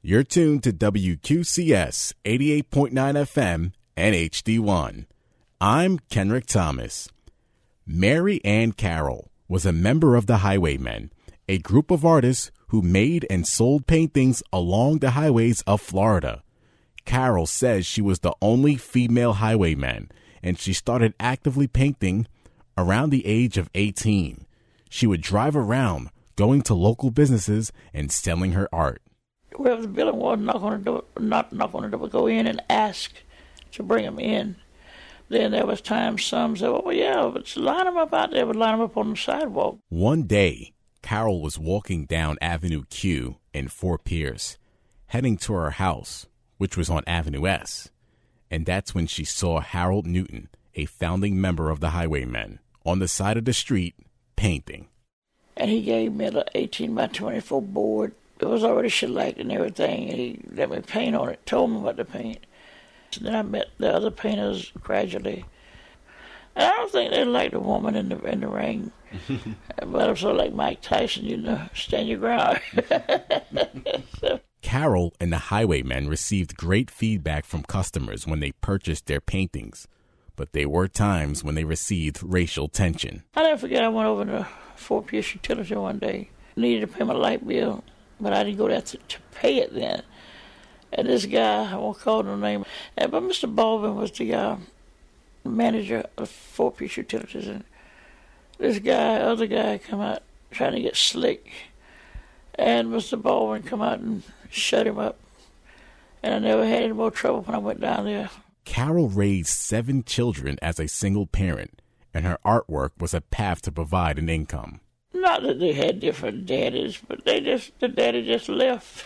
You're tuned to WQCS 88.9 FM and HD1. I'm Kenrick Thomas. Mary Ann Carroll was a member of the Highwaymen, a group of artists who made and sold paintings along the highways of Florida. Carroll says she was the only female highwayman, and she started actively painting around the age of 18. She would drive around, going to local businesses and selling her art. Well, the building was not knock on the door, but go in and ask to bring them in. Then there was times some said, "Oh yeah, but line them up out there." Would line them up on the sidewalk. One day, Carroll was walking down Avenue Q in Fort Pierce, heading to her house, which was on Avenue S. And that's when she saw Harold Newton, a founding member of the Highwaymen, on the side of the street, painting. And he gave me the 18 by 24 board. It was already shellacked and everything, and he let me paint on it, told me what to paint. And then I met the other painters gradually. And I don't think they liked the woman in the ring. But I'm sort of like Mike Tyson, you know, stand your ground. So. Carroll and the Highwaymen received great feedback from customers when they purchased their paintings. But there were times when they received racial tension. I never forget I went over to Fort Pierce Utility one day. Needed to pay my light bill, but I didn't go there to pay it then. And this guy, I won't call him name, but Mr. Baldwin was the manager of Fort Pierce Utilities. And this other guy come out trying to get slick. And Mr. Baldwin come out and shut him up. And I never had any more trouble when I went down there. Carroll raised 7 children as a single parent, and her artwork was a path to provide an income. Not that they had different daddies, but the daddy just left.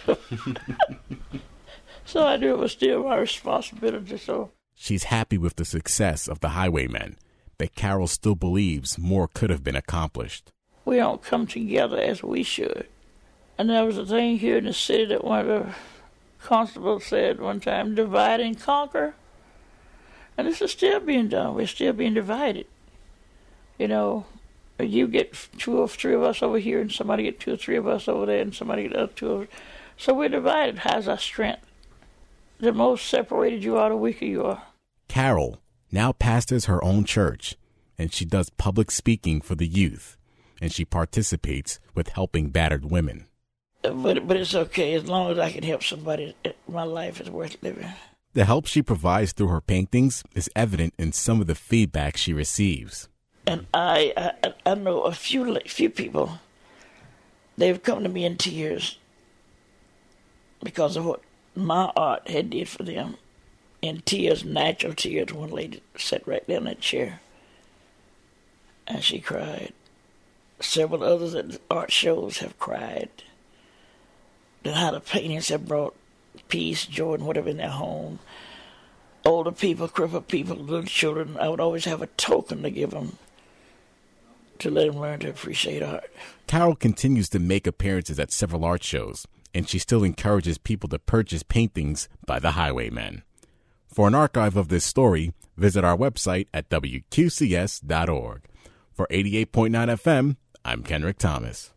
So I knew it was still my responsibility. So she's happy with the success of the Highwaymen, but Carroll still believes more could have been accomplished. We don't come together as we should. And there was a thing here in the city that one of the constables said one time, divide and conquer. And this is still being done. We're still being divided. You know, you get 2 or 3 of us over here, and somebody get 2 or 3 of us over there, and somebody get the other 2 of us. So we're divided. How's our strength? The more separated you are, the weaker you are. Carroll now pastors her own church, and she does public speaking for the youth, and she participates with helping battered women. But it's okay. As long as I can help somebody, my life is worth living. The help she provides through her paintings is evident in some of the feedback she receives. And I know a few people, they've come to me in tears because of what my art had did for them. In tears, natural tears. One lady sat right there in that chair, and she cried. Several others at art shows have cried. Then how the paintings have brought peace, joy, and whatever in their home. Older people, crippled people, little children, I would always have a token to give them to let them learn to appreciate art. Carroll continues to make appearances at several art shows, and she still encourages people to purchase paintings by the Highwaymen. For an archive of this story, visit our website at WQCS.org. For 88.9 FM, I'm Kenrick Thomas.